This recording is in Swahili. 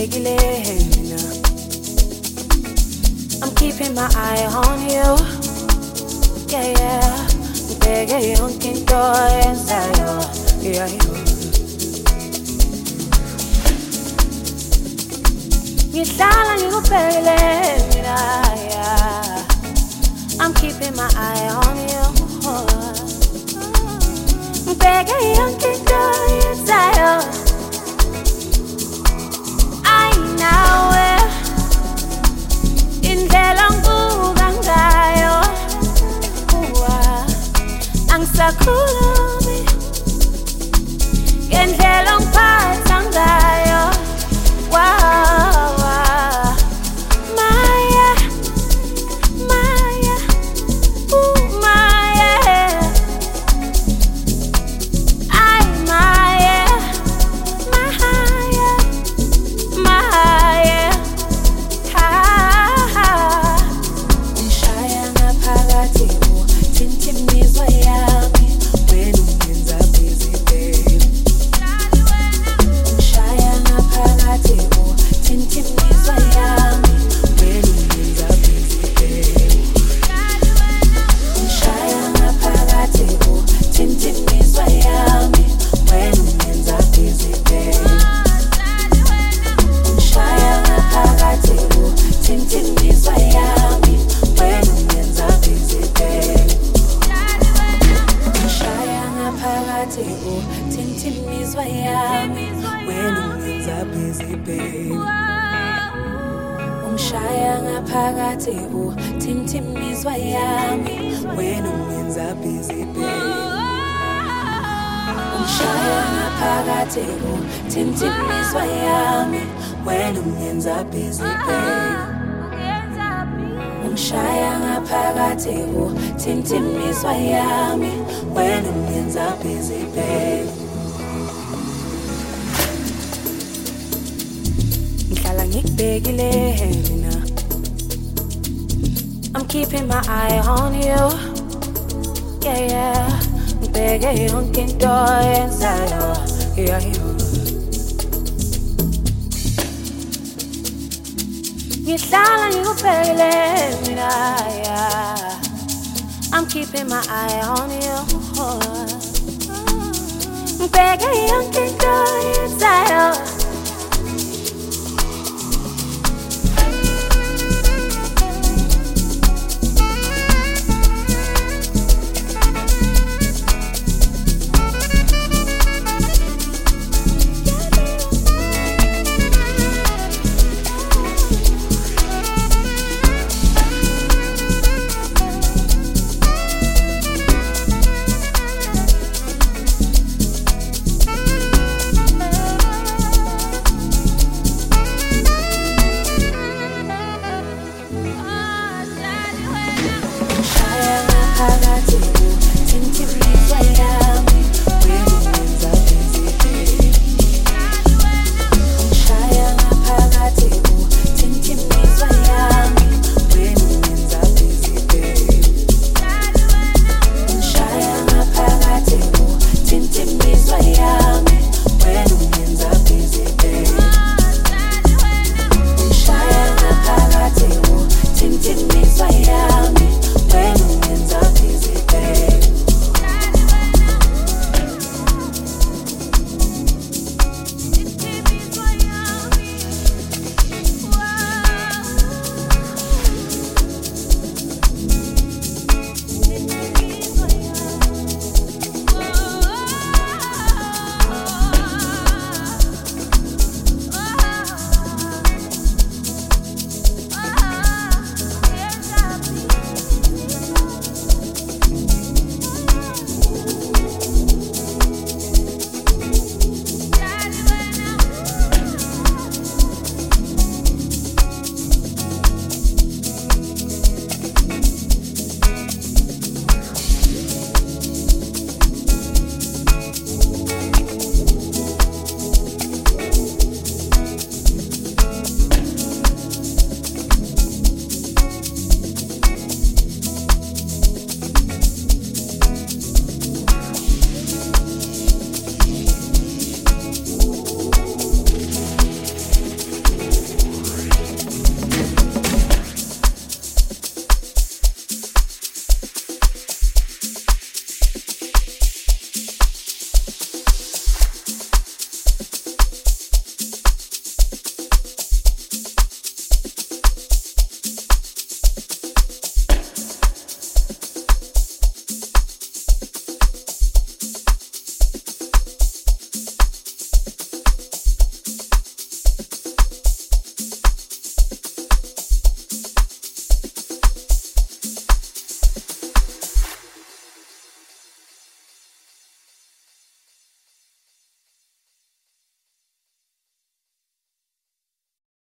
ngibhekile mina. I'm keeping my eye on you. Yeah, yeah. Ngibheke yonke into oyenzayo. Yeah, yeah. Ngihlala ngikubhekile mina. Yeah. I'm keeping my eye on you. Ngibheke yonke into oyenzayo. Nawe indlela ngibuka ngayo angisakhulumi ngendlela ngiphatha ngayo Maya, Maya, Maya, ay Maya, Maya, Maya. Ungishaya ngaphakathi uthinta imizwa yami wena ungenza busy babe. Ungishaya ngaphakathi uthinta imizwa yami wena ungenza busy babe. Ungishaya ngaphakathi uthinta imizwa yami wena ungenza busy babe. Ngikubhekile mina. I'm keeping my eye on you. Yeah, yeah. Ngibheke yonke into oyenzayo. Yeah, yeah. Ngihlala ngikubhekile mina. Yeah. I'm keeping my eye on you. Ngibheke yonke into oyenzayo.